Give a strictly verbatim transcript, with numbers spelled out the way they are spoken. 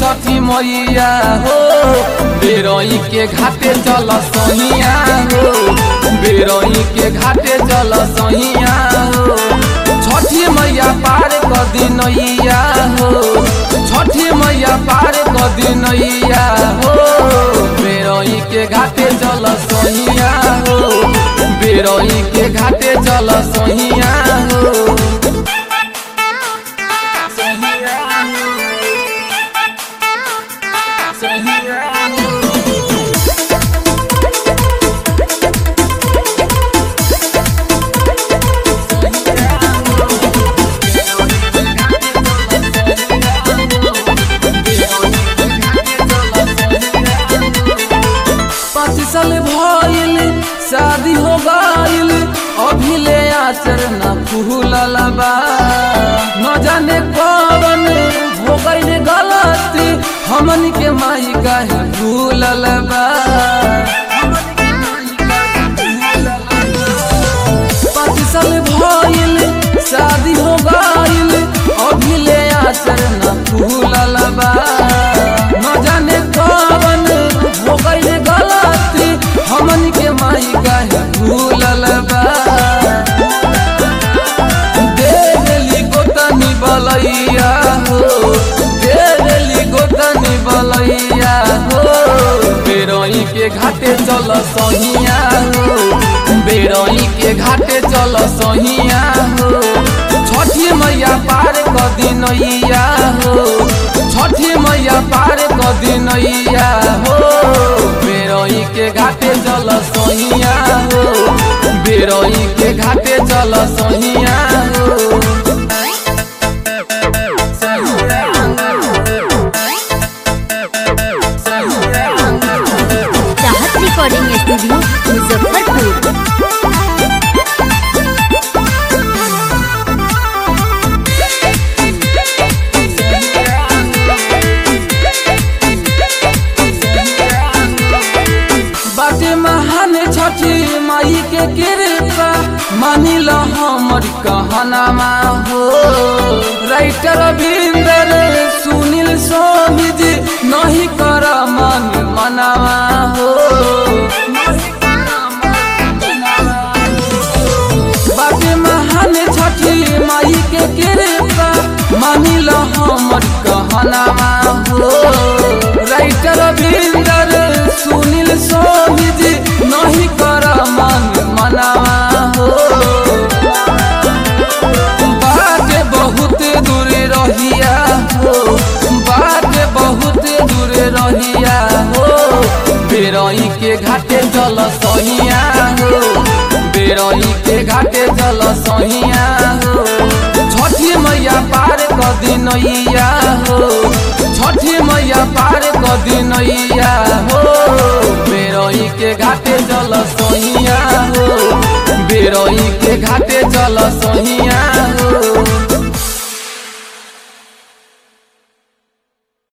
छठी मैया हो, बेरई के घाटे चल सहिया हो, बेरई के घाटे चल सहिया हो। छठी मैया पार क दिनैया हो, छठी मैया पार क दिनैया हो, बेरई के घाटे चल सहिया हो, बेरई के घाटे चल सहिया हो। पाँच साल भइल शादी हो गइल, अभी ले आचर न फूलल बा, न जाने कवन हो गइल गलती, हमन के माई काहे भूलल बा। पाँच साल भइल शादी हो गइल, अभी ले आचर न फूलल बा, न जाने कवन हो गइल गलती, हमन के माई काहे भूलल बा। दे देली गोतनी बलैया हो, दे देली गोतनी बलैया हो, बेरई के घाटे चल सहिया हो, बेरई के घाटे चल सहिया हो। छठी मैया पार क दिनैया हो, छठी मैया पार क दिनैया हो, बेरई के घाटे चल सहिया हो, बेरई के घाटे चल सहिया हो। चाहत रिकॉर्डिंग स्टूडियो मुजफ्फरपुर। बाटे महान छठी माई के कृपा, मानी लो हमर कहनामा हो। राइटर बिंदर सुनील स्वामी जी नहीं कर मन मनावा हो। बाटे महान छठी माई के कृपा, मानी लो हमर कहनामा हो। राइटर बिंदर सुनील स्वामी जी नहीं कर मन मनावा हो। बाटे बहुत दूर रहिया हो, बाटे बहुत दूर रहिया हो, बेरई के घाटे चल सहिया हो, बेरई के घाटे चल सहिया हो। छठी मैया पार क दिनैया हो, छठी मैया पार क दिनैया हो, बेरई के घाटे चल सहिया हो, बेरई के घाटे चल सहिया।